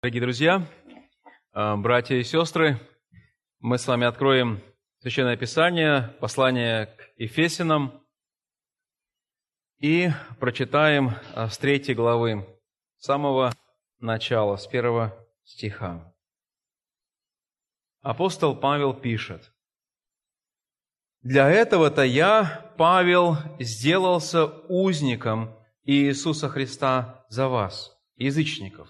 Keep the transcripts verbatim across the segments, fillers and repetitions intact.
Дорогие друзья, братья и сестры, мы с вами откроем Священное Писание, послание к Ефесянам, и прочитаем с третьей главы, с самого начала, с первого стиха. Апостол Павел пишет: «Для этого-то я, Павел, сделался узником Иисуса Христа за вас, язычников.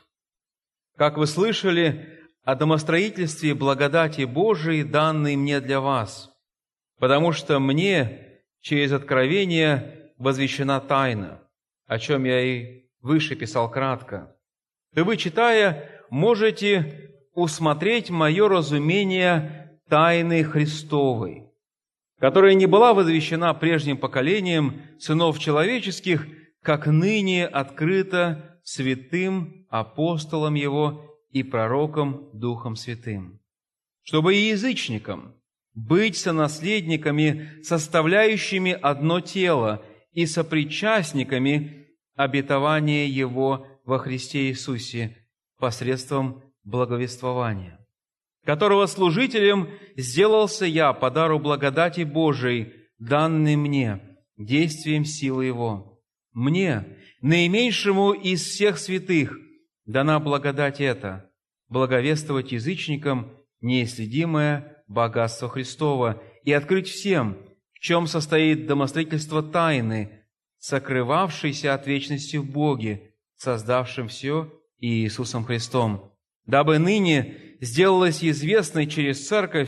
Как вы слышали о домостроительстве благодати Божией, данной мне для вас, потому что мне через откровение возвещена тайна, о чем я и выше писал кратко. И вы, читая, можете усмотреть мое разумение тайны Христовой, которая не была возвещена прежним поколением сынов человеческих, как ныне открыта святым апостолом Его и пророком Духом Святым, чтобы и язычникам быть сонаследниками, составляющими одно тело, и сопричастниками обетования Его во Христе Иисусе посредством благовествования, которого служителем сделался я по дару благодати Божией, данной мне, действием силы Его. Мне, наименьшему из всех святых, дана благодать эта, благовествовать язычникам неисследимое богатство Христово и открыть всем, в чем состоит домостроительство тайны, сокрывавшейся от вечности в Боге, создавшем все и Иисусом Христом, дабы ныне сделалась известной через Церковь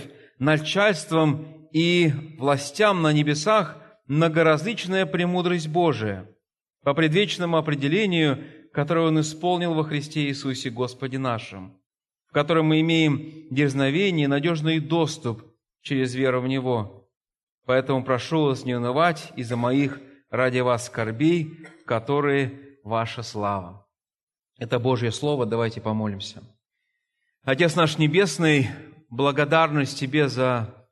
начальством и властям на небесах многоразличная премудрость Божия, по предвечному определению, которое Он исполнил во Христе Иисусе Господе нашим, в котором мы имеем дерзновение и надежный доступ через веру в Него. Поэтому прошу вас не унывать из-за моих ради вас скорбей, которые ваша слава». Это Божье Слово, давайте помолимся. Отец наш Небесный, благодарность Тебе за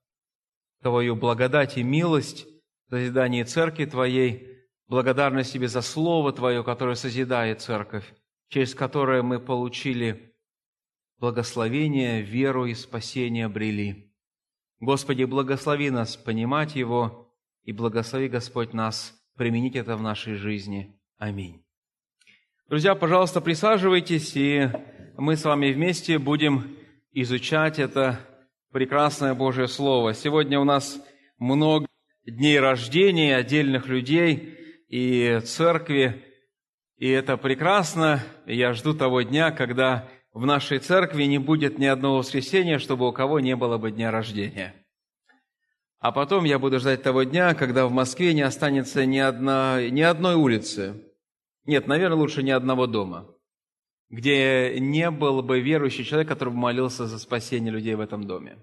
Твою благодать и милость, за созидание Церкви Твоей, благодарность Тебе за Слово Твое, которое созидает Церковь, через которое мы получили благословение, веру и спасение обрели. Господи, благослови нас понимать Его, и благослови, Господь, нас применить это в нашей жизни. Аминь. Друзья, пожалуйста, присаживайтесь, и мы с вами вместе будем изучать это прекрасное Божье Слово. Сегодня у нас много дней рождения отдельных людей и церкви, и это прекрасно. Я жду того дня, когда в нашей церкви не будет ни одного воскресенья, чтобы у кого не было бы дня рождения. А потом я буду ждать того дня, когда в Москве не останется ни, одна, ни одной улицы, нет, наверное, лучше ни одного дома, где не был бы верующий человек, который бы молился за спасение людей в этом доме.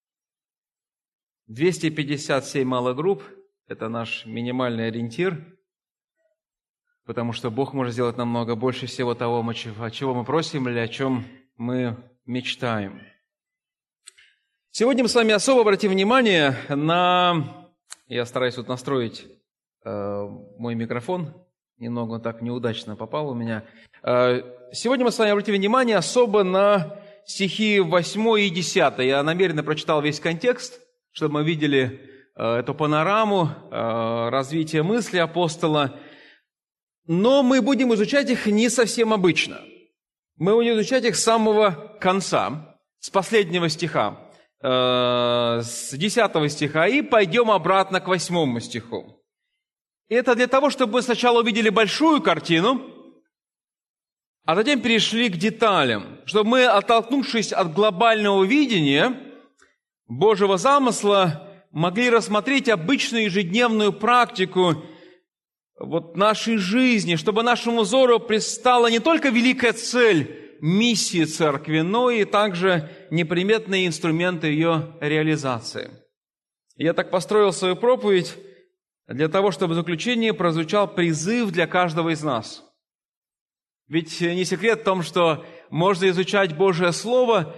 двести пятьдесят семь малогрупп – это наш минимальный ориентир, потому что Бог может сделать намного больше всего того, о чего мы просим или о чем мы мечтаем. Сегодня мы с вами особо обратим внимание на... Я стараюсь тут настроить э, мой микрофон, немного он так неудачно попал у меня. Э, сегодня мы с вами обратим внимание особо на стихи восьмой и десятый. Я намеренно прочитал весь контекст, чтобы мы видели э, эту панораму э, развития мысли апостола. Но мы будем изучать их не совсем обычно. Мы будем изучать их с самого конца, с последнего стиха, э, с десятого стиха, и пойдем обратно к восьмому стиху. И это для того, чтобы мы сначала увидели большую картину, а затем перешли к деталям, чтобы мы, оттолкнувшись от глобального видения Божьего замысла, могли рассмотреть обычную ежедневную практику вот нашей жизни, чтобы нашему взору предстала не только великая цель миссии Церкви, но и также неприметные инструменты ее реализации. Я так построил свою проповедь для того, чтобы в заключении прозвучал призыв для каждого из нас. Ведь не секрет в том, что можно изучать Божие Слово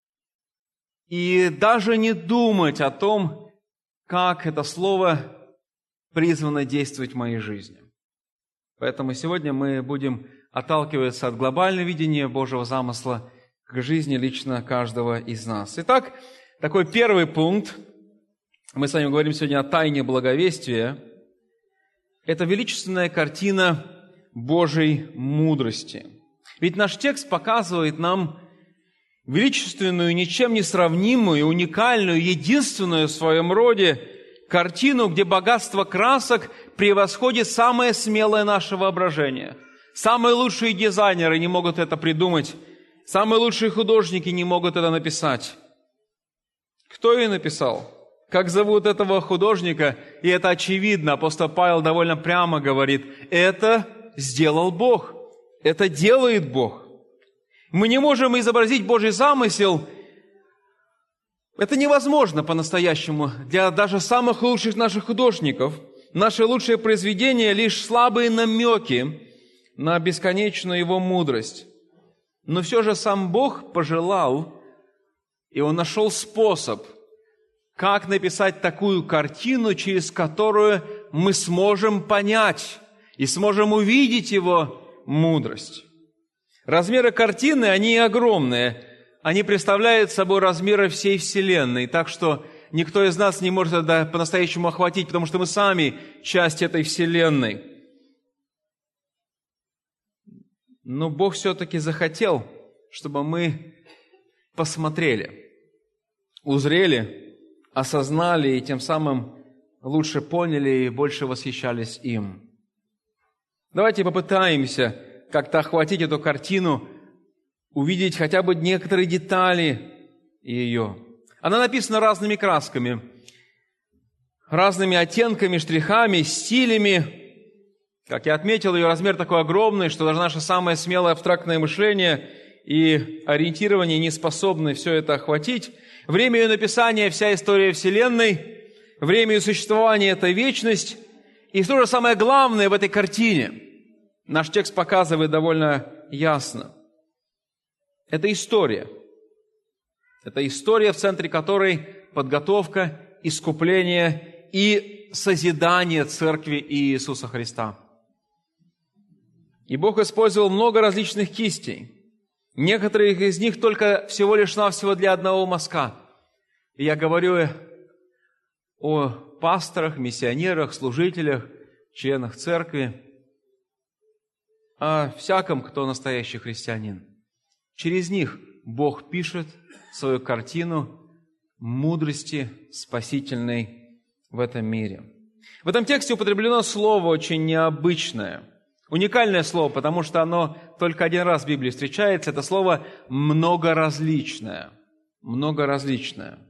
и даже не думать о том, как это Слово призвано действовать в моей жизни. Поэтому сегодня мы будем отталкиваться от глобального видения Божьего замысла к жизни лично каждого из нас. Итак, такой первый пункт. Мы с вами говорим сегодня о тайне благовестия. Это величественная картина Божьей мудрости. Ведь наш текст показывает нам величественную, ничем не сравнимую, уникальную, единственную в своем роде картину, где богатство красок превосходит самое смелое наше воображение. Самые лучшие дизайнеры не могут это придумать, самые лучшие художники не могут это написать. Кто ее написал? Как зовут этого художника? И это очевидно. Апостол Павел довольно прямо говорит, это сделал Бог, это делает Бог. Мы не можем изобразить Божий замысел. Это невозможно по-настоящему для даже самых лучших наших художников. Наши лучшие произведения – лишь слабые намеки на бесконечную Его мудрость. Но все же сам Бог пожелал, и Он нашел способ, как написать такую картину, через которую мы сможем понять и сможем увидеть Его мудрость. Размеры картины, они огромные. Они представляют собой размеры всей Вселенной, так что никто из нас не может это по-настоящему охватить, потому что мы сами часть этой Вселенной. Но Бог все-таки захотел, чтобы мы посмотрели, узрели, осознали и тем самым лучше поняли и больше восхищались им. Давайте попытаемся как-то охватить эту картину, увидеть хотя бы некоторые детали ее. Она написана разными красками, разными оттенками, штрихами, стилями. Как я отметил, ее размер такой огромный, что даже наше самое смелое абстрактное мышление и ориентирование не способны все это охватить. Время ее написания – вся история Вселенной, время ее существования – это вечность. И что же самое главное в этой картине? Наш текст показывает довольно ясно. Это история. Это история, в центре которой подготовка, искупление и созидание Церкви Иисуса Христа. И Бог использовал много различных кистей. Некоторые из них только всего лишь навсего для одного мазка. И я говорю о пасторах, миссионерах, служителях, членах Церкви, о всяком, кто настоящий христианин. Через них Бог пишет свою картину мудрости спасительной в этом мире. В этом тексте употреблено слово очень необычное, уникальное слово, потому что оно только один раз в Библии встречается. Это слово «многоразличное». Многоразличное.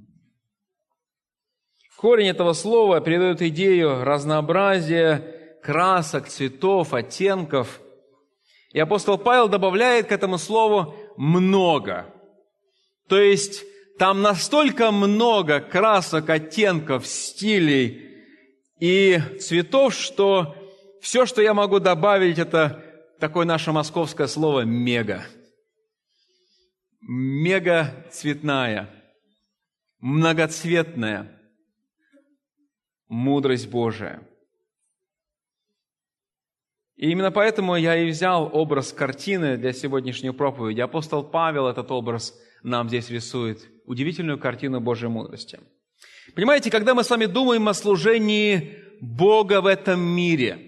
Корень этого слова передает идею разнообразия красок, цветов, оттенков. И апостол Павел добавляет к этому слову «много». То есть там настолько много красок, оттенков, стилей и цветов, что все, что я могу добавить, это такое наше московское слово «мега». Мега цветная, многоцветная мудрость Божия. И именно поэтому я и взял образ картины для сегодняшней проповеди. Апостол Павел этот образ нам здесь рисует. Удивительную картину Божьей мудрости. Понимаете, когда мы с вами думаем о служении Бога в этом мире,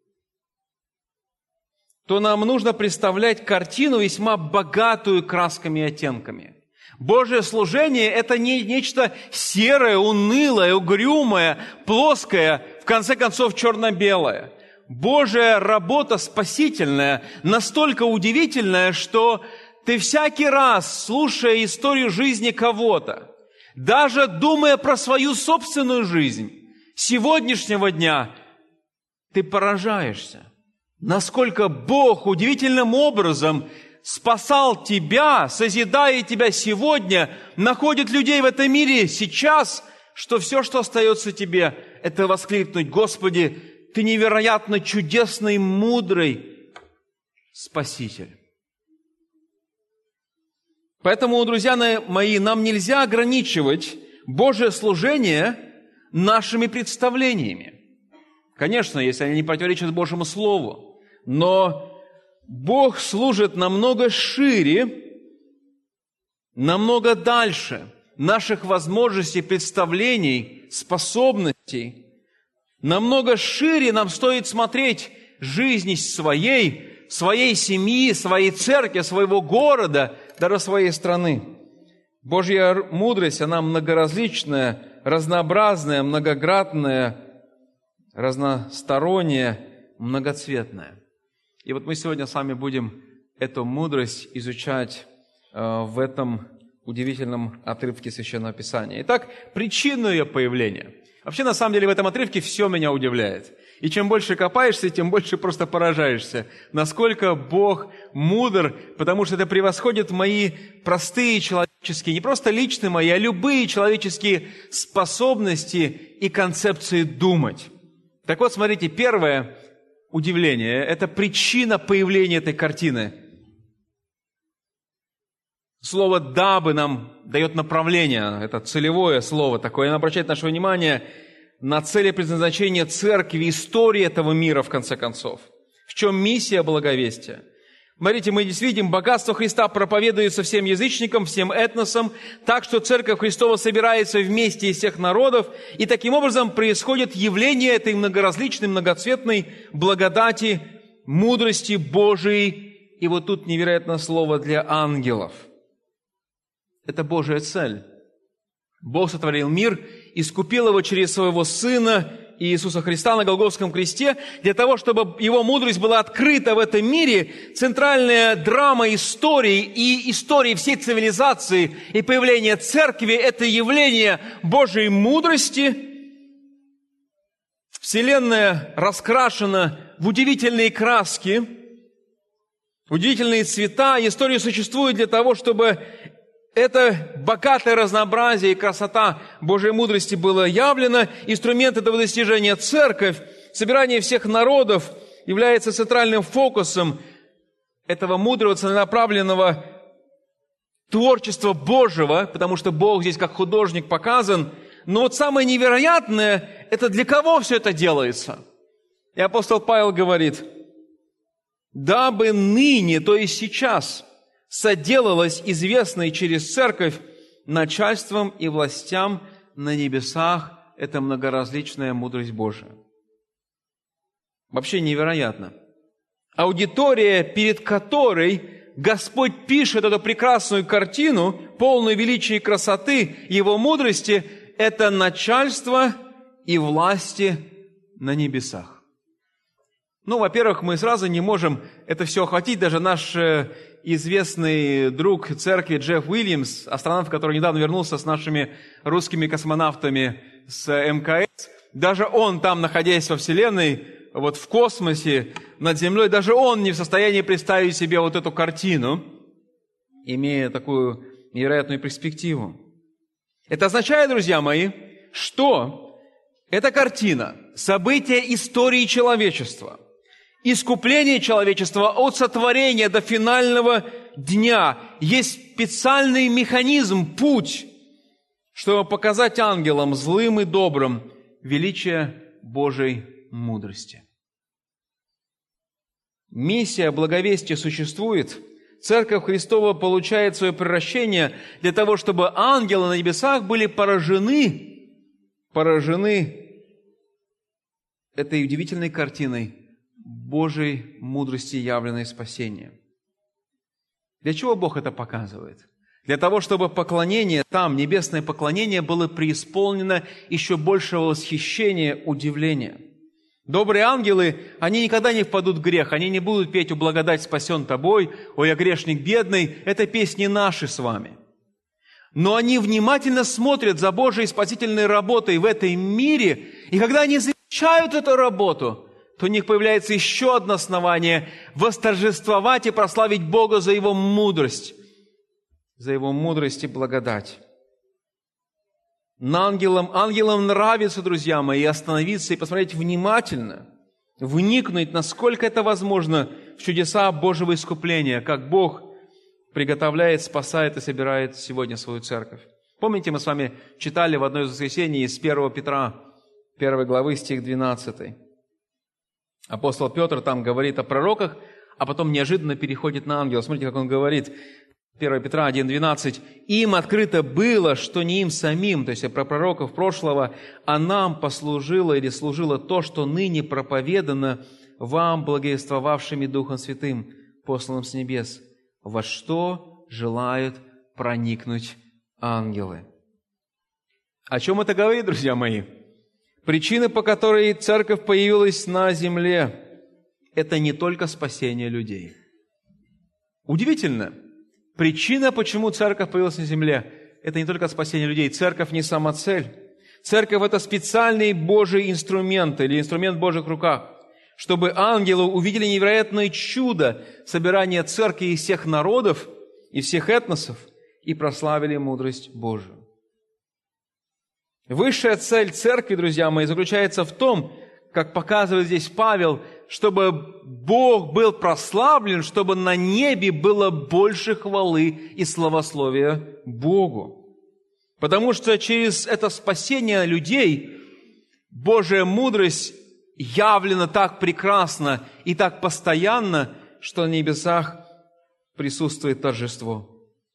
то нам нужно представлять картину весьма богатую красками и оттенками. Божье служение – это не нечто серое, унылое, угрюмое, плоское, в конце концов черно-белое. Божья работа спасительная, настолько удивительная, что ты всякий раз, слушая историю жизни кого-то, даже думая про свою собственную жизнь, сегодняшнего дня, ты поражаешься, насколько Бог удивительным образом спасал тебя, созидая тебя сегодня, находит людей в этом мире сейчас, что все, что остается тебе, это воскликнуть: «Господи, Ты невероятно чудесный, мудрый Спаситель». Поэтому, друзья мои, нам нельзя ограничивать Божье служение нашими представлениями. Конечно, если они не противоречат Божьему Слову. Но Бог служит намного шире, намного дальше наших возможностей, представлений, способностей. Намного шире нам стоит смотреть жизнь своей, своей семьи, своей церкви, своего города, даже своей страны. Божья мудрость, она многоразличная, разнообразная, многогранная, разносторонняя, многоцветная. И вот мы сегодня с вами будем эту мудрость изучать э, в этом удивительном отрывке Священного Писания. Итак, причину ее появления. Вообще, на самом деле, в этом отрывке все меня удивляет. И чем больше копаешься, тем больше просто поражаешься, насколько Бог мудр, потому что это превосходит мои простые человеческие, не просто личные мои, а любые человеческие способности и концепции думать. Так вот, смотрите, первое удивление – это причина появления этой картины. Слово «дабы» нам дает направление, это целевое слово такое, оно обращает наше внимание на цели предназначения церкви, истории этого мира, в конце концов. В чем миссия благовестия? Смотрите, мы здесь видим, богатство Христа проповедуется всем язычникам, всем этносам, так что Церковь Христова собирается вместе из всех народов, и таким образом происходит явление этой многоразличной, многоцветной благодати, мудрости Божией, и вот тут невероятное слово для ангелов. Это Божья цель. Бог сотворил мир, искупил его через своего Сына Иисуса Христа на Голгофском кресте, для того, чтобы Его мудрость была открыта в этом мире. Центральная драма истории и истории всей цивилизации и появления Церкви – это явление Божьей мудрости. Вселенная раскрашена в удивительные краски, удивительные цвета. История существует для того, чтобы это богатое разнообразие и красота Божьей мудрости было явлено. Инструмент этого достижения церковь, собирание всех народов, является центральным фокусом этого мудрого, целенаправленного творчества Божьего, потому что Бог здесь как художник показан. Но вот самое невероятное, это для кого все это делается? И апостол Павел говорит, «Дабы ныне, то есть сейчас, соделалось известной через церковь начальством и властям на небесах». Это многоразличная мудрость Божия. Вообще невероятно. Аудитория, перед которой Господь пишет эту прекрасную картину, полную величия и красоты Его мудрости, это начальство и власти на небесах. Ну, во-первых, мы сразу не можем это все охватить. Даже наш известный друг церкви Джефф Уильямс, астронавт, который недавно вернулся с нашими русскими космонавтами с эм ка эс, даже он там, находясь во Вселенной, вот в космосе, над Землей, даже он не в состоянии представить себе вот эту картину, имея такую невероятную перспективу. Это означает, друзья мои, что эта картина – событие истории человечества, искупление человечества от сотворения до финального дня. Есть специальный механизм, путь, чтобы показать ангелам, злым и добрым, величие Божьей мудрости. Миссия благовестия существует. Церковь Христова получает свое превращение для того, чтобы ангелы на небесах были поражены, поражены этой удивительной картиной Божьей мудрости, явленной спасения. Для чего Бог это показывает? Для того, чтобы поклонение там, небесное поклонение, было преисполнено еще большего восхищения, удивления. Добрые ангелы, они никогда не впадут в грех, они не будут петь «О благодать спасен тобой», «Ой, я грешник бедный», это песни наши с вами. Но они внимательно смотрят за Божьей спасительной работой в этом мире, и когда они замечают эту работу, то у них появляется еще одно основание – восторжествовать и прославить Бога за Его мудрость, за Его мудрость и благодать. Ангелам, ангелам нравится, друзья мои, остановиться и посмотреть внимательно, вникнуть, насколько это возможно, в чудеса Божьего искупления, как Бог приготовляет, спасает и собирает сегодня свою церковь. Помните, мы с вами читали в одно из воскресений из первого Петра, первой главы, стих двенадцатый. Апостол Петр там говорит о пророках, а потом неожиданно переходит на ангелов. Смотрите, как он говорит. первое Петра один двенадцать, «Им открыто было, что не им самим», то есть про пророков прошлого, «а нам послужило или служило то, что ныне проповедано вам, благовествовавшими Духом Святым, посланным с небес, во что желают проникнуть ангелы». О чем это говорит, друзья мои? Причина, по которой церковь появилась на земле, это не только спасение людей. Удивительно. Причина, почему церковь появилась на земле, это не только спасение людей. Церковь не самоцель. Церковь – это специальный Божий инструмент или инструмент в Божьих руках, чтобы ангелы увидели невероятное чудо собирания церкви из всех народов и всех этносов и прославили мудрость Божию. Высшая цель церкви, друзья мои, заключается в том, как показывает здесь Павел, чтобы Бог был прославлен, чтобы на небе было больше хвалы и славословия Богу. Потому что через это спасение людей Божья мудрость явлена так прекрасно и так постоянно, что на небесах присутствует торжество.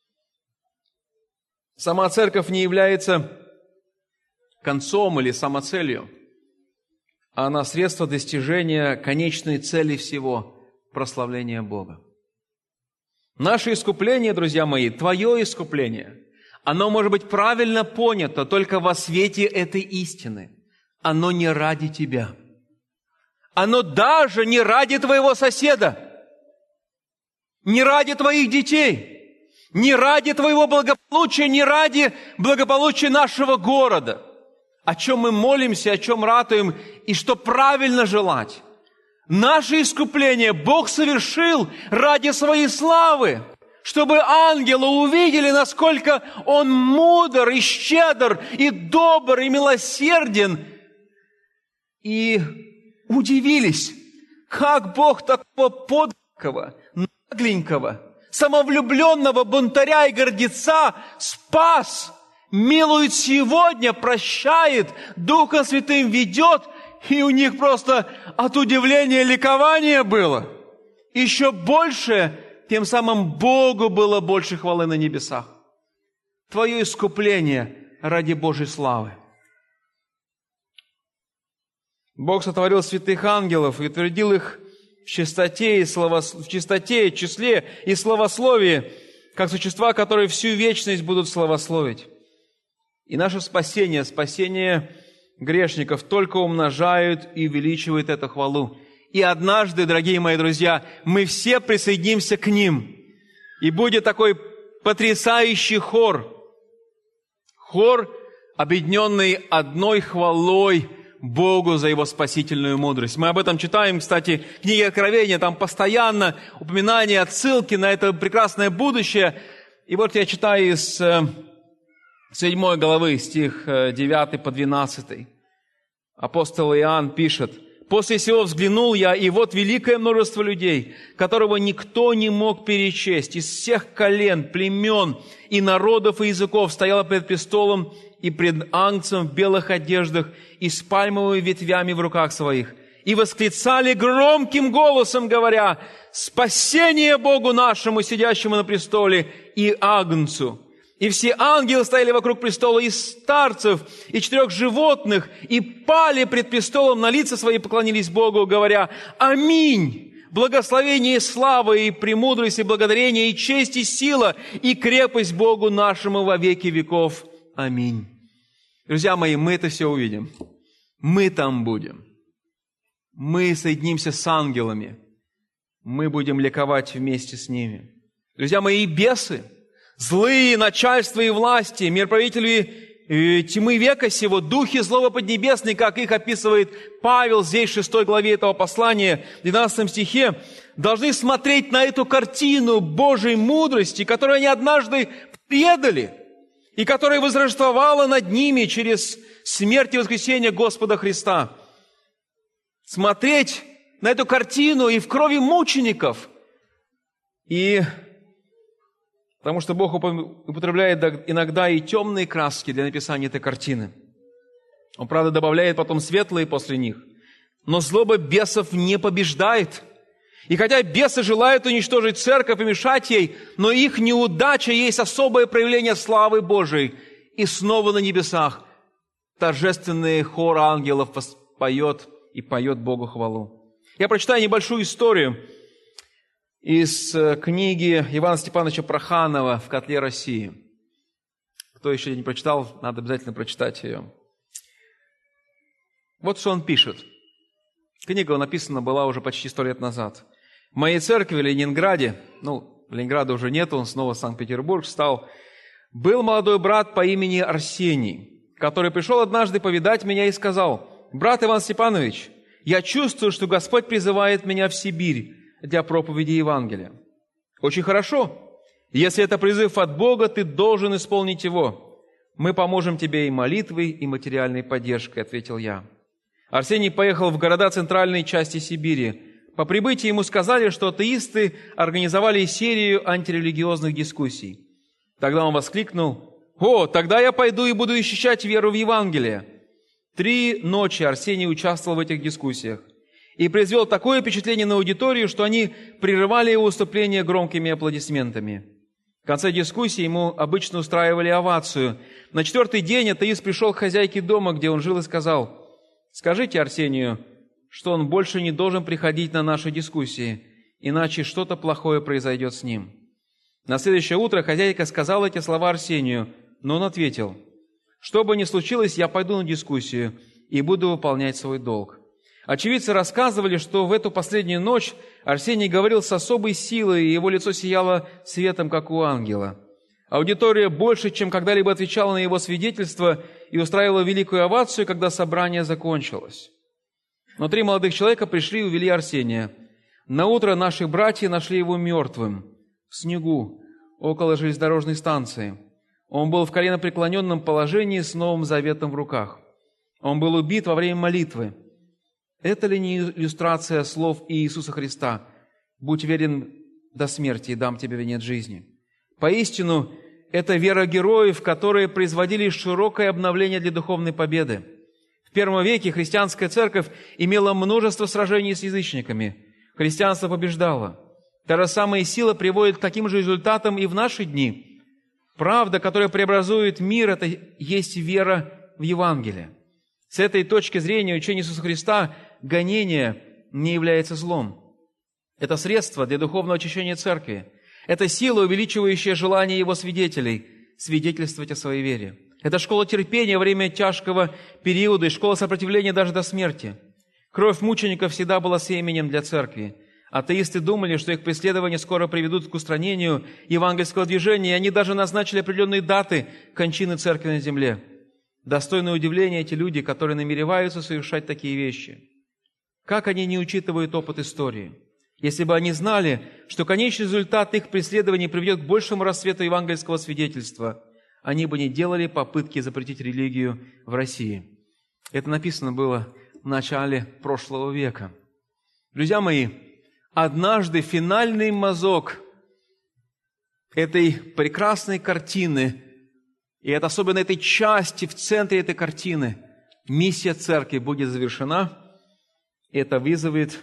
Сама церковь не является концом или самоцелью, а она средство достижения конечной цели всего – прославления Бога. Наше искупление, друзья мои, твое искупление, оно может быть правильно понято только во свете этой истины. Оно не ради тебя. Оно даже не ради твоего соседа, не ради твоих детей, не ради твоего благополучия, не ради благополучия нашего города. О чем мы молимся, о чем ратуем, и что правильно желать. Наше искупление Бог совершил ради своей славы, чтобы ангелы увидели, насколько Он мудр и щедр, и добр, и милосерден, и удивились, как Бог такого подлого, нагленького, самовлюбленного бунтаря и гордеца спас, милует сегодня, прощает, Духом Святым ведет, и у них просто от удивления ликование было. Еще больше, тем самым Богу было больше хвалы на небесах. Твое искупление ради Божьей славы. Бог сотворил святых ангелов и утвердил их в чистоте и, славо... в чистоте, числе и славословии, как существа, которые всю вечность будут славословить. И наше спасение, спасение грешников только умножают и увеличивают эту хвалу. И однажды, дорогие мои друзья, мы все присоединимся к ним. И будет такой потрясающий хор. Хор, объединенный одной хвалой Богу за Его спасительную мудрость. Мы об этом читаем, кстати, в книге Откровения. Там постоянно упоминания, отсылки на это прекрасное будущее. И вот я читаю из седьмой главы, стих девятый по двенадцатый. Апостол Иоанн пишет: «После сего взглянул я, и вот великое множество людей, которого никто не мог перечесть, из всех колен, племен и народов и языков стояло пред престолом и пред Агнцем в белых одеждах и с пальмовыми ветвями в руках своих, и восклицали громким голосом, говоря: спасение Богу нашему, сидящему на престоле, и Агнцу! И все ангелы стояли вокруг престола, и старцев, и четырех животных, и пали пред престолом на лица свои, поклонились Богу, говоря: аминь! Благословение и слава, и премудрость, и благодарение, и честь, и сила, и крепость Богу нашему во веки веков. Аминь». Друзья мои, мы это все увидим. Мы там будем. Мы соединимся с ангелами. Мы будем ликовать вместе с ними. Друзья мои, и бесы, злые начальства и власти, мироправители тьмы века сего, духи злого поднебесные, как их описывает Павел здесь, в шестой главе этого послания, в двенадцатом стихе, должны смотреть на эту картину Божьей мудрости, которую они однажды предали, и которая возрождовала над ними через смерть и воскресение Господа Христа. Смотреть на эту картину и в крови мучеников, и потому что Бог употребляет иногда и темные краски для написания этой картины. Он, правда, добавляет потом светлые после них. Но злоба бесов не побеждает. И хотя бесы желают уничтожить церковь и мешать ей, но их неудача есть особое проявление славы Божией. И снова на небесах торжественный хор ангелов поет и поет Богу хвалу. Я прочитаю небольшую историю из книги Ивана Степановича Проханова «В котле России». Кто еще не прочитал, надо обязательно прочитать ее. Вот что он пишет. Книга написана была уже почти сто лет назад. В моей церкви в Ленинграде, ну, Ленинграда уже нет, он снова в Санкт-Петербург стал, был молодой брат по имени Арсений, который пришел однажды повидать меня и сказал: «Брат Иван Степанович, я чувствую, что Господь призывает меня в Сибирь для проповеди Евангелия». «Очень хорошо. Если это призыв от Бога, ты должен исполнить его. Мы поможем тебе и молитвой, и материальной поддержкой», — ответил я. Арсений поехал в города центральной части Сибири. По прибытии ему сказали, что атеисты организовали серию антирелигиозных дискуссий. Тогда он воскликнул: «О, тогда я пойду и буду защищать веру в Евангелие». Три ночи Арсений участвовал в этих дискуссиях и произвел такое впечатление на аудиторию, что они прерывали его выступление громкими аплодисментами. В конце дискуссии ему обычно устраивали овацию. На четвертый день атеист пришел к хозяйке дома, где он жил, и сказал: «Скажите Арсению, что он больше не должен приходить на наши дискуссии, иначе что-то плохое произойдет с ним». На следующее утро хозяйка сказала эти слова Арсению, но он ответил: «Что бы ни случилось, я пойду на дискуссию и буду выполнять свой долг». Очевидцы рассказывали, что в эту последнюю ночь Арсений говорил с особой силой, и его лицо сияло светом, как у ангела. Аудитория больше, чем когда-либо отвечала на его свидетельство и устраивала великую овацию, когда собрание закончилось. Но три молодых человека пришли и увели Арсения. Наутро наши братья нашли его мертвым в снегу около железнодорожной станции. Он был в коленопреклоненном положении с Новым Заветом в руках. Он был убит во время молитвы. Это ли не иллюстрация слов Иисуса Христа: «Будь верен до смерти, и дам тебе венец жизни»? Поистину, это вера героев, которые производили широкое обновление для духовной победы. В первом веке христианская церковь имела множество сражений с язычниками. Христианство побеждало. Та же самая сила приводит к таким же результатам и в наши дни. Правда, которая преобразует мир, это есть вера в Евангелие. С этой точки зрения учение Иисуса Христа гонение не является злом. Это средство для духовного очищения церкви. Это сила, увеличивающая желание его свидетелей свидетельствовать о своей вере. Это школа терпения во время тяжкого периода и школа сопротивления даже до смерти. Кровь мучеников всегда была семенем для церкви. Атеисты думали, что их преследования скоро приведут к устранению евангельского движения, и они даже назначили определенные даты кончины церкви на земле. Достойное удивления эти люди, которые намереваются совершать такие вещи. Как они не учитывают опыт истории? Если бы они знали, что конечный результат их преследований приведет к большему расцвету евангельского свидетельства, они бы не делали попытки запретить религию в России. Это написано было в начале прошлого века. Друзья мои, однажды финальный мазок этой прекрасной картины, и это особенно этой части в центре этой картины, миссия церкви будет завершена. Это вызовет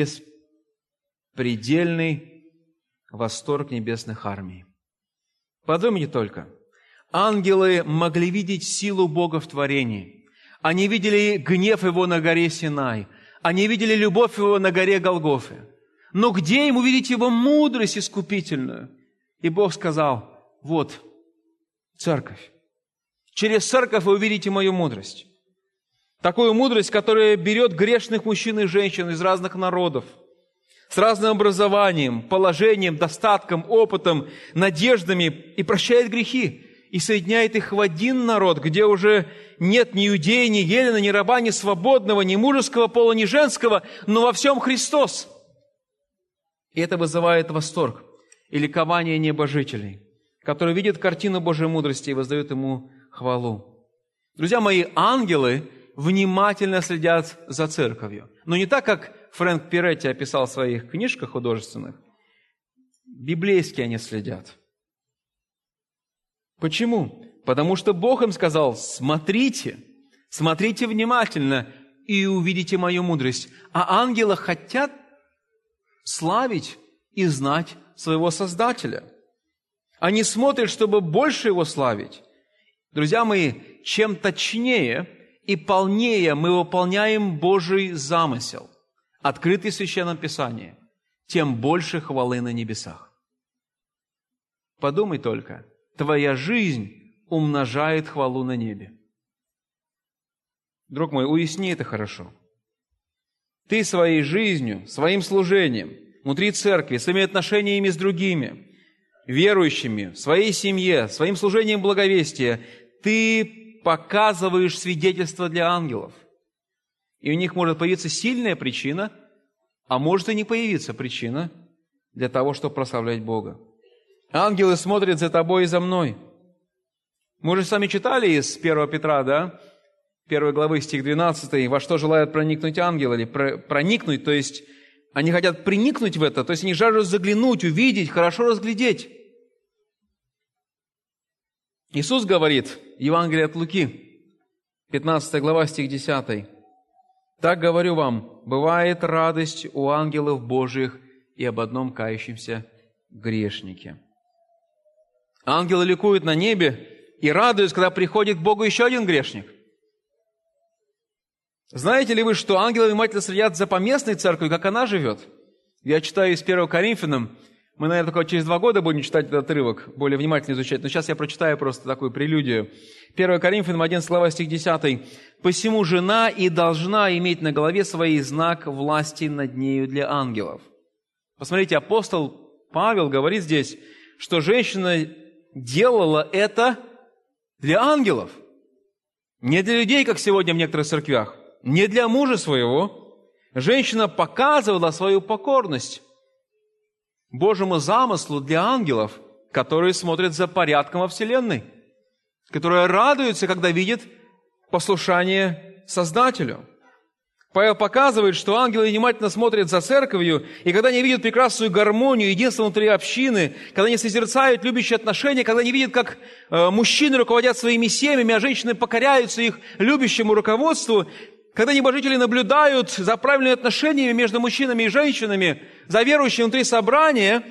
беспредельный восторг небесных армий. Подумайте только. Ангелы могли видеть силу Бога в творении. Они видели гнев Его на горе Синай. Они видели любовь Его на горе Голгофы. Но где им увидеть Его мудрость искупительную? И Бог сказал: вот церковь. Через церковь вы увидите мою мудрость. Такую мудрость, которая берет грешных мужчин и женщин из разных народов, с разным образованием, положением, достатком, опытом, надеждами, и прощает грехи, и соединяет их в один народ, где уже нет ни иудея, ни елена, ни раба, ни свободного, ни мужеского пола, ни женского, но во всем Христос. И это вызывает восторг и ликование небожителей, которые видят картину Божьей мудрости и воздают Ему хвалу. Друзья мои, ангелы внимательно следят за церковью. Но не так, как Фрэнк Перетти описал в своих книжках художественных. Библейски они следят. Почему? Потому что Бог им сказал: смотрите, смотрите внимательно и увидите мою мудрость. А ангелы хотят славить и знать своего Создателя. Они смотрят, чтобы больше Его славить. Друзья мои, чем точнее и полнее мы выполняем Божий замысел, открытый в Священном Писании, тем больше хвалы на небесах. Подумай только, твоя жизнь умножает хвалу на небе. Друг мой, уясни это хорошо. Ты своей жизнью, своим служением, внутри церкви, своими отношениями с другими, верующими, в своей семье, своим служением благовестия, ты показываешь свидетельство для ангелов. И у них может появиться сильная причина, а может и не появиться причина для того, чтобы прославлять Бога. Ангелы смотрят за тобой и за мной. Мы уже сами читали из первого Петра, да? первой главы, стих двенадцатый. «Во что желают проникнуть ангелы?» Или проникнуть, то есть они хотят приникнуть в это, то есть они жаждут заглянуть, увидеть, хорошо разглядеть. Иисус говорит, Евангелие от Луки, пятнадцатая глава, стих десятый. «Так говорю вам, бывает радость у ангелов Божьих и об одном кающемся грешнике». Ангелы ликуют на небе и радуются, когда приходит к Богу еще один грешник. Знаете ли вы, что ангелы внимательно следят за поместной церковью, как она живет? Я читаю из первого Коринфянам. Мы, наверное, только через два года будем читать этот отрывок, более внимательно изучать. Но сейчас я прочитаю просто такую прелюдию. первое Коринфянам, одиннадцатая глава, стих десятый. «Посему жена и должна иметь на голове своей знак власти над нею для ангелов». Посмотрите, апостол Павел говорит здесь, что женщина делала это для ангелов. Не для людей, как сегодня в некоторых церквях. Не для мужа своего. Женщина показывала свою покорность Божьему замыслу для ангелов, которые смотрят за порядком во вселенной, которые радуются, когда видят послушание Создателю. Павел показывает, что ангелы внимательно смотрят за церковью, и когда они видят прекрасную гармонию, единство внутри общины, когда они созерцают любящие отношения, когда они видят, как э, мужчины руководят своими семьями, а женщины покоряются их любящему руководству, когда небожители наблюдают за правильными отношениями между мужчинами и женщинами, за верующими внутри собрания,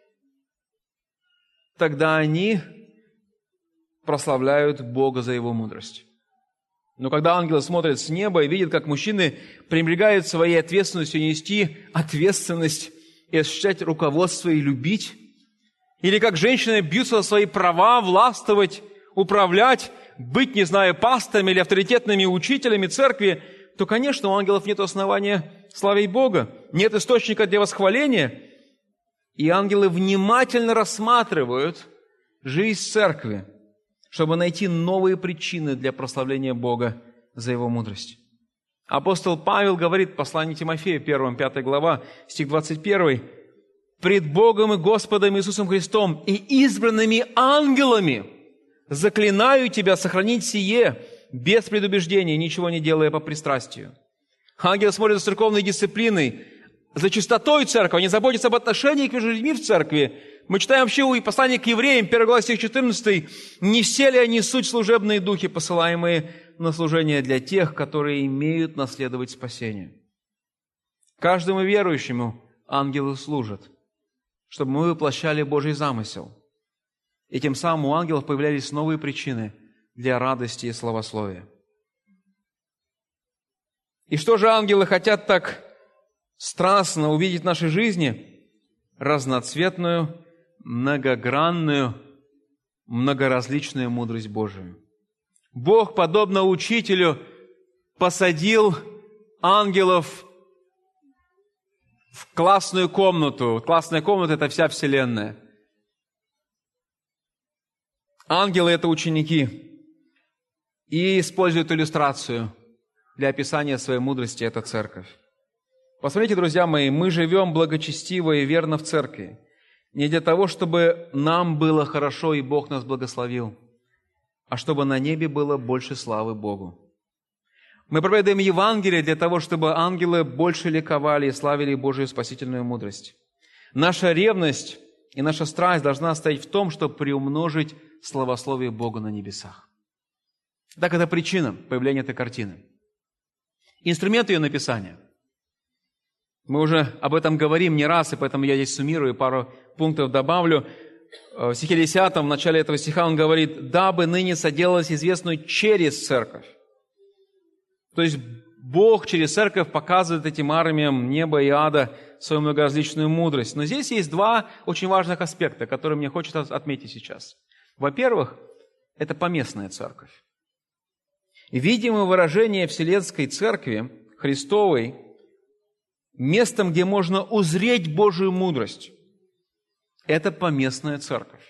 тогда они прославляют Бога за Его мудрость. Но когда ангелы смотрят с неба и видят, как мужчины пренебрегают своей ответственностью нести ответственность и осуществлять руководство и любить, или как женщины бьются за свои права, властвовать, управлять, быть, не знаю, пасторами или авторитетными учителями церкви, то, конечно, у ангелов нет основания славить Бога, нет источника для восхваления, и ангелы внимательно рассматривают жизнь церкви, чтобы найти новые причины для прославления Бога за Его мудрость. Апостол Павел говорит в послании Тимофею, первая, пятая глава, стих двадцать первый, «Пред Богом и Господом Иисусом Христом и избранными ангелами заклинаю тебя сохранить сие без предубеждения, ничего не делая по пристрастию». Ангелы смотрят за церковной дисциплиной, за чистотой церкви, они заботятся об отношениях между людьми в церкви. Мы читаем вообще у послания к евреям, первая глава, стих четырнадцатый, «Не все ли они суть служебные духи, посылаемые на служение для тех, которые имеют наследовать спасение?» Каждому верующему ангелы служат, чтобы мы воплощали Божий замысел. И тем самым у ангелов появлялись новые причины для радости и славословия. И что же ангелы хотят так страстно увидеть в нашей жизни? Разноцветную, многогранную, многоразличную мудрость Божию. Бог, подобно учителю, посадил ангелов в классную комнату. Классная комната – это вся вселенная. Ангелы – это ученики. И используют иллюстрацию для описания своей мудрости – это церковь. Посмотрите, друзья мои, мы живем благочестиво и верно в церкви. Не для того, чтобы нам было хорошо и Бог нас благословил, а чтобы на небе было больше славы Богу. Мы проповедуем Евангелие для того, чтобы ангелы больше ликовали и славили Божию спасительную мудрость. Наша ревность и наша страсть должна стоять в том, чтобы приумножить славословие Бога на небесах. Так, это причина появления этой картины. Инструмент ее написания. Мы уже об этом говорим не раз, и поэтому я здесь суммирую, пару пунктов добавлю. В стихе десятом, в начале этого стиха он говорит: «Дабы ныне соделалось известную через церковь». То есть Бог через церковь показывает этим армиям неба и ада свою многоразличную мудрость. Но здесь есть два очень важных аспекта, которые мне хочется отметить сейчас. Во-первых, это поместная церковь. Видимое выражение Вселенской Церкви Христовой, местом, где можно узреть Божию мудрость, это поместная церковь.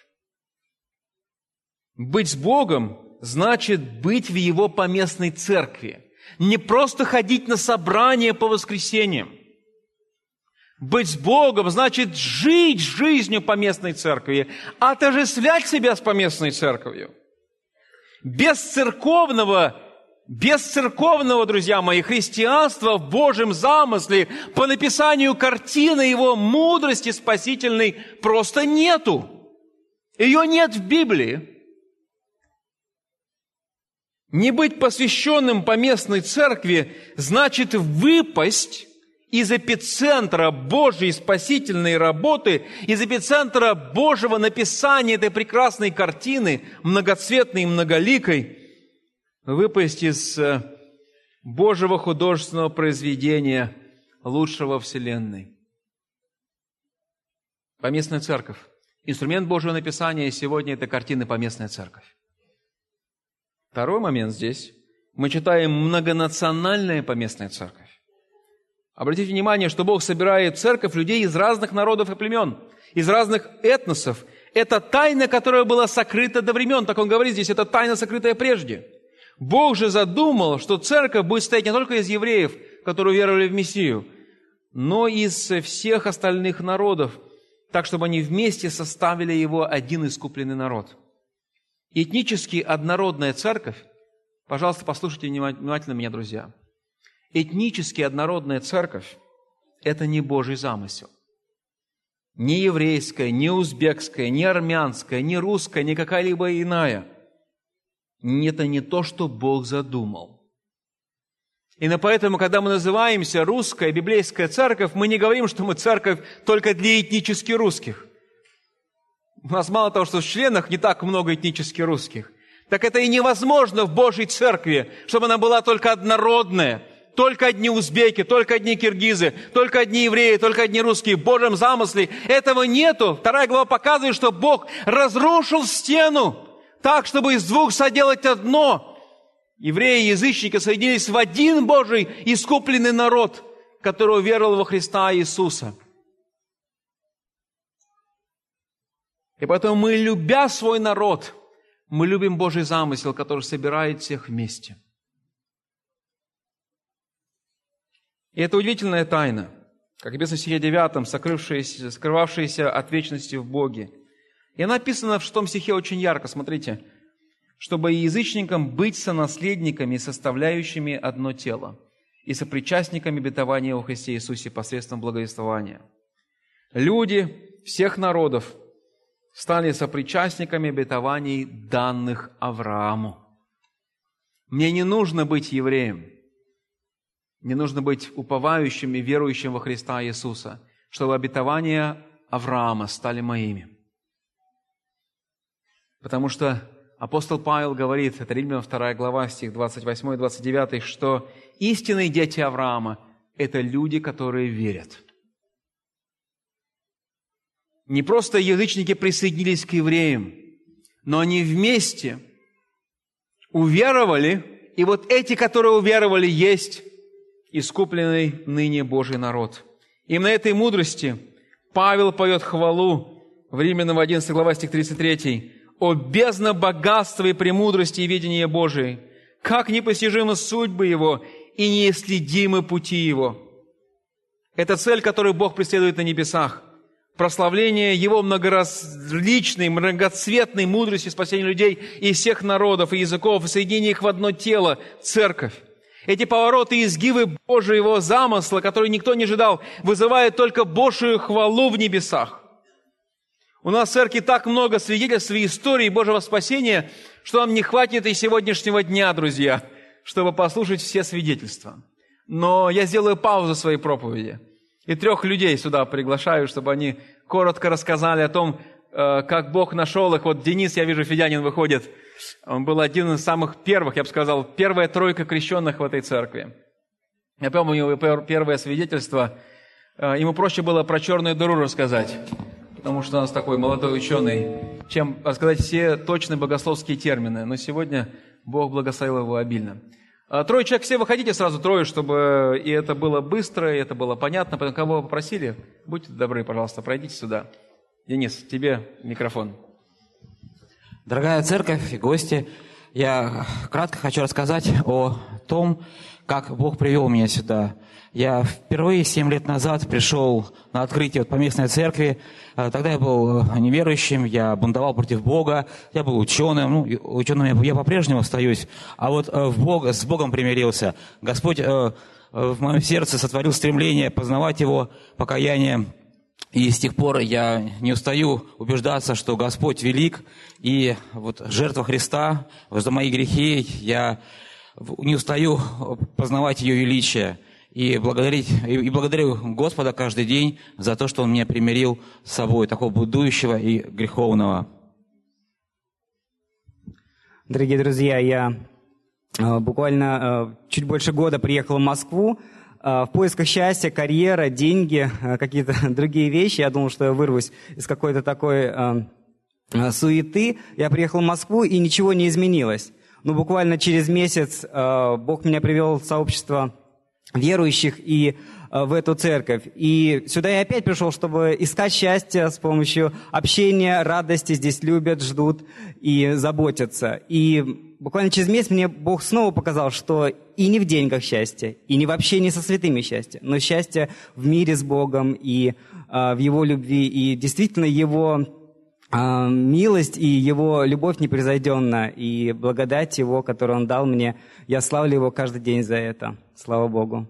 Быть с Богом значит быть в Его поместной церкви. Не просто ходить на собрания по воскресеньям. Быть с Богом значит жить жизнью поместной церкви, отождествлять себя с поместной церковью. Без церковного, без церковного, друзья мои, христианства в Божьем замысле по написанию картины Его мудрости спасительной просто нету. Ее нет в Библии. Не быть посвященным поместной церкви значит выпасть из эпицентра Божьей спасительной работы, из эпицентра Божьего написания этой прекрасной картины, многоцветной и многоликой, выпасть из Божьего художественного произведения, лучшего Вселенной. Поместная церковь. Инструмент Божьего написания сегодня – это картины «Поместная церковь». Второй момент здесь. Мы читаем «многонациональная поместная церковь». Обратите внимание, что Бог собирает в церковь людей из разных народов и племен, из разных этносов. Это тайна, которая была сокрыта до времен. Так Он говорит здесь, это тайна, сокрытая прежде. Бог же задумал, что церковь будет состоять не только из евреев, которые веровали в Мессию, но и из всех остальных народов, так, чтобы они вместе составили Его один искупленный народ. Этнически однородная церковь, пожалуйста, послушайте внимательно меня, друзья, этнически однородная церковь – это не Божий замысел. Ни еврейская, ни узбекская, ни армянская, ни русская, ни какая-либо иная. Это не то, что Бог задумал. И поэтому, когда мы называемся русская библейская церковь, мы не говорим, что мы церковь только для этнически русских. У нас мало того, что в членах не так много этнически русских, так это и невозможно в Божьей церкви, чтобы она была только однородная, только одни узбеки, только одни киргизы, только одни евреи, только одни русские. В Божьем замысле этого нету. Вторая глава показывает, что Бог разрушил стену так, чтобы из двух соделать одно. Евреи и язычники соединились в один Божий искупленный народ, который уверовал во Христа Иисуса. И поэтому мы, любя свой народ, мы любим Божий замысел, который собирает всех вместе. И это удивительная тайна, как написано в стихе девятом, сокрывшаяся, скрывавшаяся от вечности в Боге. И она написана в шестом стихе очень ярко, смотрите, чтобы и язычникам быть сонаследниками, составляющими одно тело, и сопричастниками обетования во Христе Иисусе посредством благовествования. Люди всех народов стали сопричастниками обетований, данных Аврааму. Мне не нужно быть евреем, мне нужно быть уповающим и верующим во Христа Иисуса, чтобы обетования Авраама стали моими. Потому что апостол Павел говорит, это Римлянам вторая глава, стих двадцать восемь и двадцать девять, что истинные дети Авраама – это люди, которые верят. Не просто язычники присоединились к евреям, но они вместе уверовали, и вот эти, которые уверовали, есть искупленный ныне Божий народ. Именно этой мудрости Павел поет хвалу в Римлянам одиннадцатой глава, стих тридцать три. «О бездна богатства и премудрости и видения Божией! Как непостижимы судьбы Его и неисследимы пути Его!» Это цель, которую Бог преследует на небесах. Прославление Его многоразличной, многоцветной мудрости спасения людей из всех народов и языков, и соединение их в одно тело, церковь. Эти повороты и изгибы Божьего замысла, которые никто не ожидал, вызывают только Божию хвалу в небесах. У нас в церкви так много свидетельств и историй Божьего спасения, что нам не хватит и сегодняшнего дня, друзья, чтобы послушать все свидетельства. Но я сделаю паузу в своей проповеди. И трех людей сюда приглашаю, чтобы они коротко рассказали о том, как Бог нашел их. Вот Денис, я вижу, Федянин выходит. Он был один из самых первых, я бы сказал, первая тройка крещенных в этой церкви. Я помню его первое свидетельство. Ему проще было про черную дыру рассказать, потому что у нас такой молодой ученый, чем рассказать все точные богословские термины. Но сегодня Бог благословил его обильно. Трое человек, все выходите сразу, трое, чтобы и это было быстро, и это было понятно. Поэтому кого вы попросили, будьте добры, пожалуйста, пройдите сюда. Денис, тебе микрофон. Дорогая церковь и гости, я кратко хочу рассказать о том, как Бог привел меня сюда. Я впервые семь лет назад пришел на открытие вот поместной церкви. Тогда я был неверующим, я бунтовал против Бога, я был ученым. Ну, ученым я по-прежнему остаюсь, а вот в Бог, с Богом примирился. Господь в моем сердце сотворил стремление познавать Его, покаяние. И с тех пор я не устаю убеждаться, что Господь велик, и вот жертва Христа за мои грехи, я не устаю познавать ее величие. И, благодарить, и благодарю Господа каждый день за то, что Он меня примирил с собой, такого будующего и греховного. Дорогие друзья, я э, буквально э, чуть больше года приехал в Москву э, в поисках счастья, карьера, деньги, э, какие-то другие вещи. Я думал, что я вырвусь из какой-то такой э, э, суеты. Я приехал в Москву, и ничего не изменилось. Но буквально через месяц э, Бог меня привел в сообщество верующих и э, в эту церковь. И сюда я опять пришел, чтобы искать счастье с помощью общения, радости. Здесь любят, ждут и заботятся. И буквально через месяц мне Бог снова показал, что и не в деньгах счастье, и не в общении со святыми счастье, но счастье в мире с Богом и э, в Его любви. И действительно Его э, милость и Его любовь непревзойденна, и благодать Его, которую Он дал мне, я славлю Его каждый день за это. Слава Богу.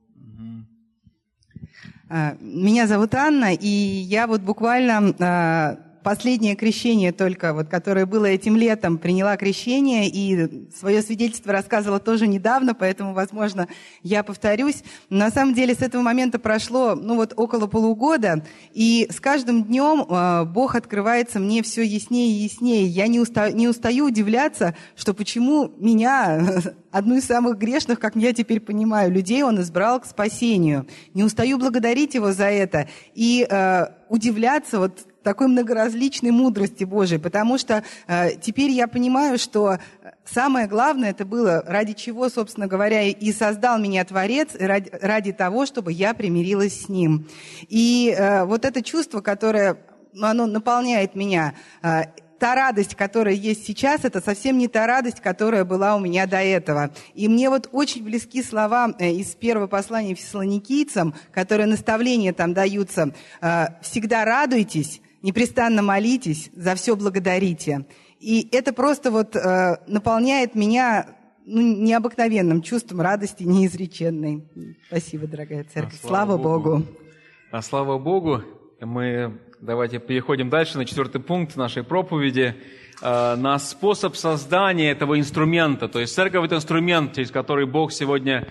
Меня зовут Анна, и я вот буквально последнее крещение только, вот, которое было этим летом, приняла крещение, и свое свидетельство рассказывала тоже недавно, поэтому, возможно, я повторюсь. На самом деле с этого момента прошло, ну вот, около полугода, и с каждым днем э, Бог открывается мне все яснее и яснее. Я не, уста, не устаю удивляться, что почему меня, одну из самых грешных, как я теперь понимаю, людей Он избрал к спасению. Не устаю благодарить Его за это и э, удивляться вот такой многоразличной мудрости Божией, потому что э, теперь я понимаю, что самое главное это было, ради чего, собственно говоря, и создал меня Творец, ради, ради того, чтобы я примирилась с Ним. И э, вот это чувство, которое, ну, оно наполняет меня, э, та радость, которая есть сейчас, это совсем не та радость, которая была у меня до этого. И мне вот очень близки слова из первого послания фессалоникийцам, которые наставления там даются. «Всегда радуйтесь, непрестанно молитесь, за все благодарите». И это просто вот наполняет меня ну, необыкновенным чувством радости неизреченной. Спасибо, дорогая церковь. А слава, слава Богу. Богу. А слава Богу. Мы давайте переходим дальше на четвертый пункт нашей проповеди, на способ создания этого инструмента. То есть церковь – это инструмент, через который Бог сегодня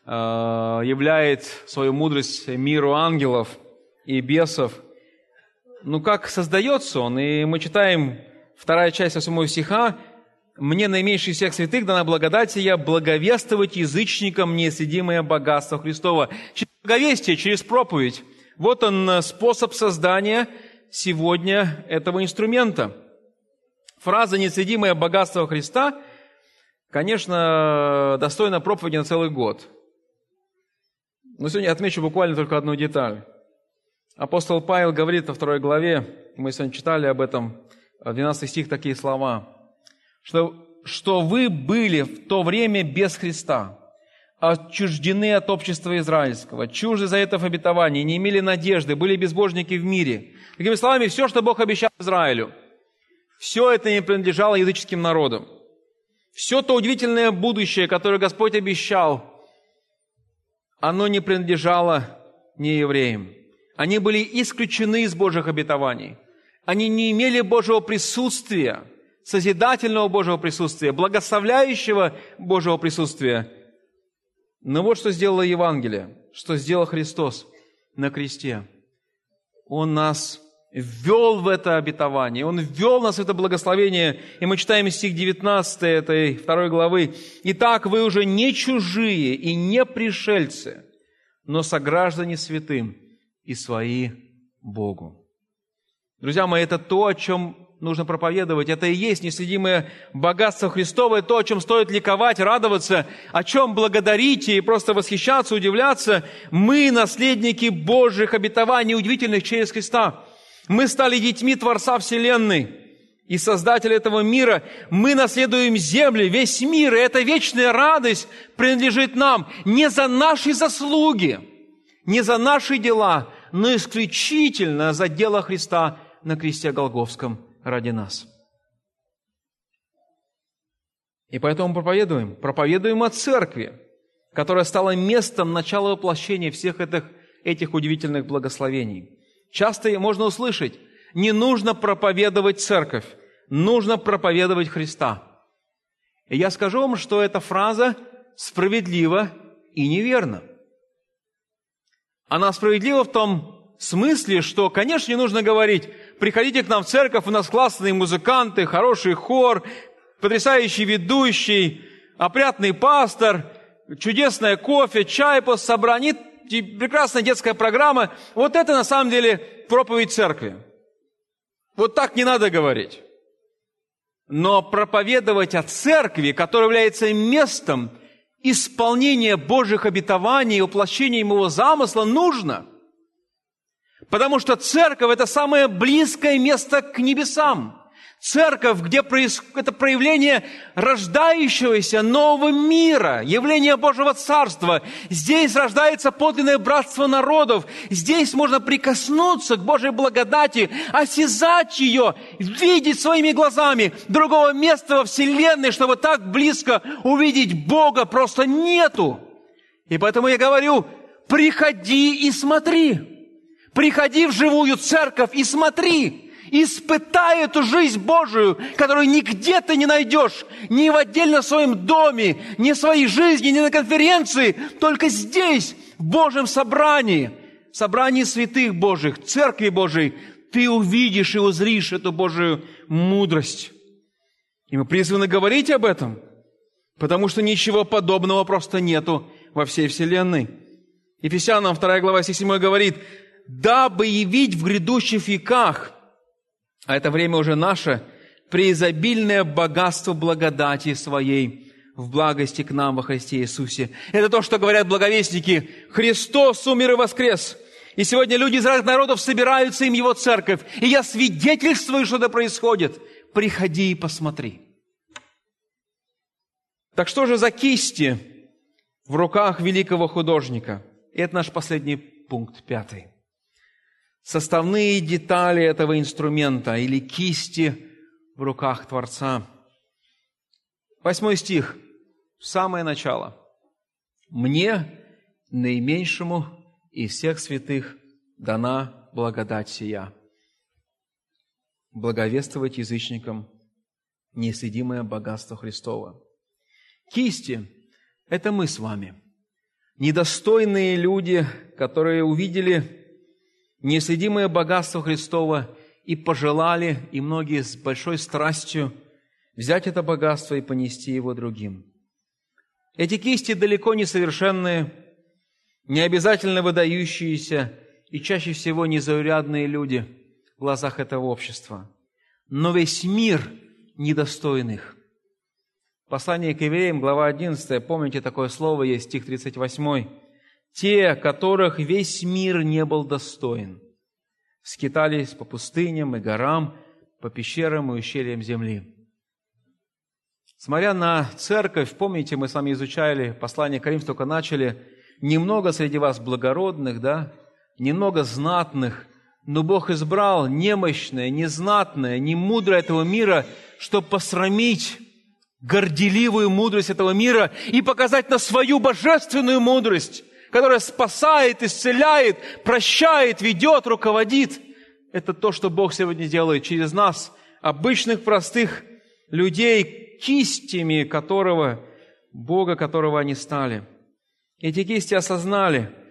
являет свою мудрость миру ангелов и бесов. Ну, как создается он? И мы читаем вторая часть восьмого стиха. «Мне, наименьший всех святых, дана благодать сия, благовествовать язычникам неисследимое богатство Христово». Через благовестие, через проповедь. Вот он, способ создания сегодня этого инструмента. Фраза «неисследимое богатство Христа», конечно, достойна проповеди на целый год. Но сегодня я отмечу буквально только одну деталь. Апостол Павел говорит во второй главе, мы сегодня читали об этом, двенадцатый стих, такие слова, что, что вы были в то время без Христа, отчуждены от общества израильского, чужды заветов обетований, не имели надежды, были безбожники в мире. Другими словами, все, что Бог обещал Израилю, все это не принадлежало языческим народам. Все то удивительное будущее, которое Господь обещал, оно не принадлежало неевреям. Они были исключены из Божьих обетований. Они не имели Божьего присутствия, созидательного Божьего присутствия, благословляющего Божьего присутствия. Но вот что сделало Евангелие, что сделал Христос. на кресте. Он нас ввел в это обетование, Он ввел нас в это благословение. И мы читаем стих девятнадцатый этой второй главы. «Итак, вы уже не чужие и не пришельцы, но сограждане святым и свои Богу». Друзья мои, это то, о чем нужно проповедовать. Это и есть неследимое богатство Христово, то, о чем стоит ликовать, радоваться, о чем благодарить и просто восхищаться, удивляться. Мы наследники Божьих обетований, удивительных через Христа. Мы стали детьми Творца Вселенной и Создателя этого мира. Мы наследуем землю, весь мир, и эта вечная радость принадлежит нам не за наши заслуги, не за наши дела, но исключительно за дело Христа на кресте Голгофском ради нас. И поэтому проповедуем, проповедуем о церкви, которая стала местом начала воплощения всех этих, этих удивительных благословений. Часто можно услышать: не нужно проповедовать церковь, нужно проповедовать Христа. И я скажу вам, что эта фраза справедлива и неверна. Она справедлива в том смысле, что, конечно, не нужно говорить: приходите к нам в церковь, у нас классные музыканты, хороший хор, потрясающий ведущий, опрятный пастор, чудесное кофе, чай после собрания, прекрасная детская программа. Вот это на самом деле проповедь церкви. Вот так не надо говорить. Но проповедовать о церкви, которая является местом исполнения Божьих обетований и воплощения Его замысла, нужно. Потому что церковь – это самое близкое место к небесам. Церковь, где происходит это проявление рождающегося нового мира, явление Божьего Царства. Здесь рождается подлинное братство народов. Здесь можно прикоснуться к Божьей благодати, осязать ее, видеть своими глазами. Другого места во Вселенной, чтобы так близко увидеть Бога, просто нету. И поэтому я говорю: приходи и смотри. Приходи в живую церковь и смотри. Испытай эту жизнь Божию, которую нигде ты не найдешь, ни в отдельно своем доме, ни в своей жизни, ни на конференции, только здесь, в Божьем собрании, собрании святых Божьих, Церкви Божией, ты увидишь и узришь эту Божию мудрость. И мы призваны говорить об этом, потому что ничего подобного просто нету во всей вселенной. Ефесянам вторая глава, стих седьмой говорит: «Дабы явить в грядущих веках, а это время уже наше, преизобильное богатство благодати своей в благости к нам во Христе Иисусе». Это то, что говорят благовестники: Христос умер и воскрес. И сегодня люди из разных народов собираются им Его церковь. И я свидетельствую, что это происходит. Приходи и посмотри. Так что же за кисти в руках великого художника? И это наш последний пункт, пятый. Составные детали этого инструмента или кисти в руках Творца. Восьмой стих, самое начало. «Мне, наименьшему из всех святых, дана благодать сия, благовествовать язычникам неисследимое богатство Христово». Кисти – это мы с вами, недостойные люди, которые увидели неисследимое богатство Христово и пожелали, и многие с большой страстью, взять это богатство и понести его другим. Эти кисти далеко не совершенные, не обязательно выдающиеся и чаще всего незаурядные люди в глазах этого общества. Но весь мир недостоин их. Послание к Евреям, глава одиннадцатая, помните, такое слово есть, стих тридцать восьмой. «Те, которых весь мир не был достоин, скитались по пустыням и горам, по пещерам и ущельям земли». Смотря на церковь, помните, мы с вами изучали послание к Коринфянам, только начали, немного среди вас благородных, да, немного знатных, но Бог избрал немощное, незнатное, немудрое этого мира, чтобы посрамить горделивую мудрость этого мира и показать на свою божественную мудрость, которая спасает, исцеляет, прощает, ведет, руководит. Это то, что Бог сегодня делает через нас, обычных простых людей, кистями которого, Бога, которого они стали. Эти кисти осознали,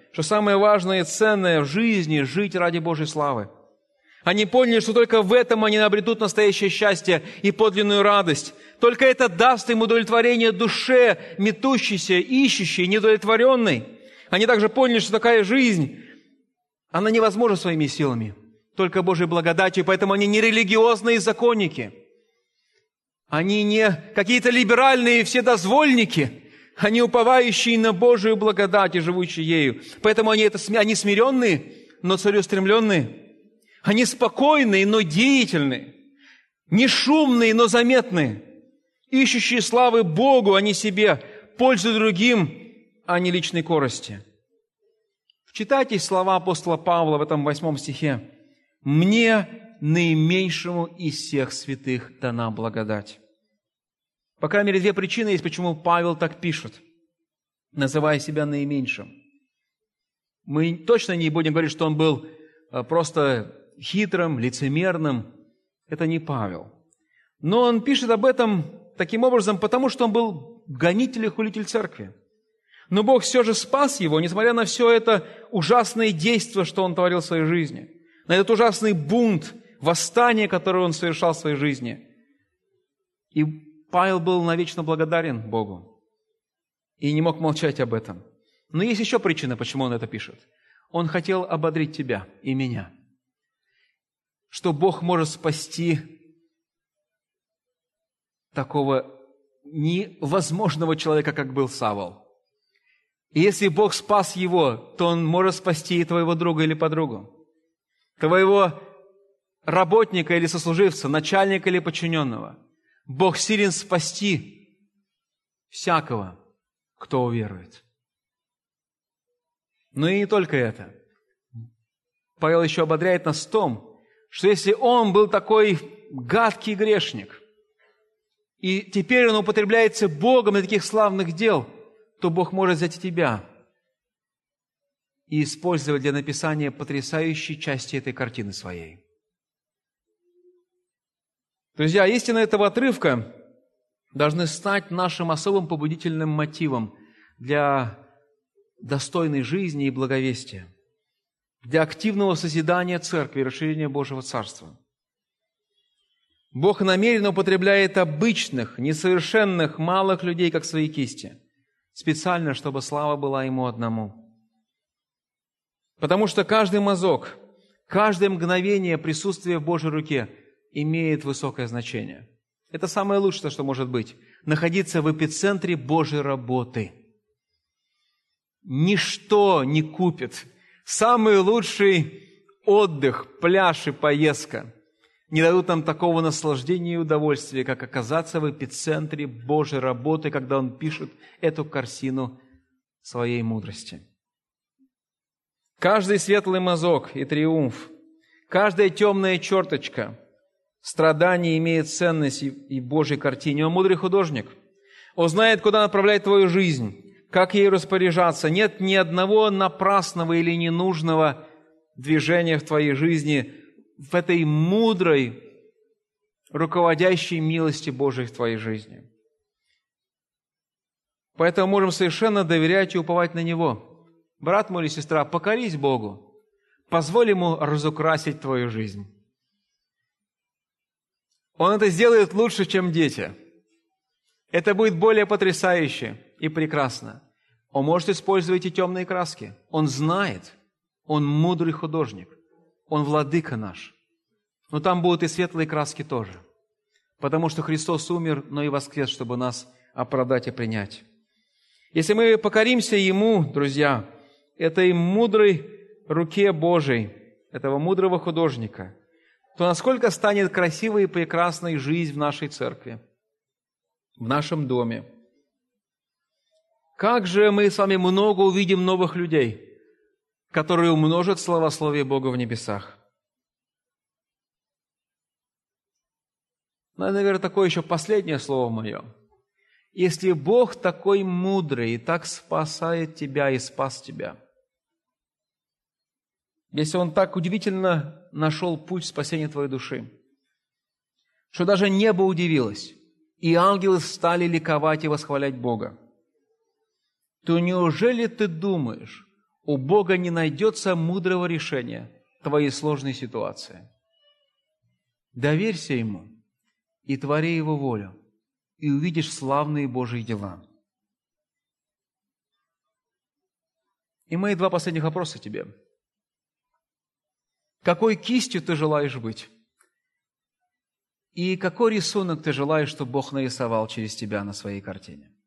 что самое важное и ценное в жизни – жить ради Божьей славы. Они поняли, что только в этом они обретут настоящее счастье и подлинную радость. Только это даст им удовлетворение душе, метущейся, ищущей, недовлетворенной. Они также поняли, что такая жизнь, она невозможна своими силами, только Божьей благодатью, поэтому они не религиозные законники. Они не какие-то либеральные вседозвольники, они уповающие на Божию благодать и живущие ею. Поэтому они, это, они смиренные, но целеустремленные. Они спокойные, но деятельные. Не шумные, но заметные. Ищущие славы Богу, а не себе. Пользу другим, а не личной корысти. Вчитайте слова апостола Павла в этом восьмом стихе. «Мне, наименьшему из всех святых, дана благодать». По крайней мере, две причины есть, почему Павел так пишет, называя себя наименьшим. Мы точно не будем говорить, что он был просто хитрым, лицемерным. Это не Павел. Но он пишет об этом таким образом, потому что он был гонитель и хулитель церкви. Но Бог все же спас его, несмотря на все это ужасное действие, что он творил в своей жизни, на этот ужасный бунт, восстание, которое он совершал в своей жизни. И Павел был навечно благодарен Богу и не мог молчать об этом. Но есть еще причина, почему он это пишет. Он хотел ободрить тебя и меня, что Бог может спасти такого невозможного человека, как был Савол. И если Бог спас его, то Он может спасти и твоего друга или подругу, твоего работника или сослуживца, начальника или подчиненного. Бог силен спасти всякого, кто уверует. Но и не только это. Павел еще ободряет нас в том, что если он был такой гадкий грешник, и теперь он употребляется Богом для таких славных дел, то Бог может взять и тебя и использовать для написания потрясающей части этой картины своей. Друзья, истина этого отрывка должны стать нашим особым побудительным мотивом для достойной жизни и благовестия, для активного созидания церкви и расширения Божьего Царства. Бог намеренно употребляет обычных, несовершенных, малых людей, как свои кисти, специально, чтобы слава была Ему одному. Потому что каждый мазок, каждое мгновение присутствия в Божьей руке имеет высокое значение. Это самое лучшее, что может быть, находиться в эпицентре Божьей работы. Ничто не купит самый лучший отдых, пляж и поездка не дадут нам такого наслаждения и удовольствия, как оказаться в эпицентре Божьей работы, когда Он пишет эту картину своей мудрости. Каждый светлый мазок и триумф, каждая темная черточка страдания имеет ценность и в Божьей картине. Он мудрый художник. Он знает, куда направлять твою жизнь, как ей распоряжаться. Нет ни одного напрасного или ненужного движения в твоей жизни в этой мудрой, руководящей милости Божией в твоей жизни. Поэтому можем совершенно доверять и уповать на Него. Брат мой или сестра, покорись Богу. Позволь Ему разукрасить твою жизнь. Он это сделает лучше, чем дети. Это будет более потрясающе и прекрасно. Он может использовать и темные краски. Он знает. Он мудрый художник. Он владыка наш. Но там будут и светлые краски тоже. Потому что Христос умер, но и воскрес, чтобы нас оправдать и принять. Если мы покоримся Ему, друзья, этой мудрой руке Божией, этого мудрого художника, то насколько станет красивой и прекрасной жизнь в нашей церкви, в нашем доме. Как же мы с вами много увидим новых людей, которые умножат славословие Бога в небесах. Ну, наверное, такое еще последнее слово мое. Если Бог такой мудрый и так спасает тебя и спас тебя, если Он так удивительно нашел путь спасения твоей души, что даже небо удивилось, и ангелы стали ликовать и восхвалять Бога, то неужели ты думаешь, у Бога не найдется мудрого решения твоей сложной ситуации. Доверься Ему и твори Его волю, и увидишь славные Божьи дела. И мои два последних вопроса тебе. Какой кистью ты желаешь быть? И какой рисунок ты желаешь, чтобы Бог нарисовал через тебя на своей картине?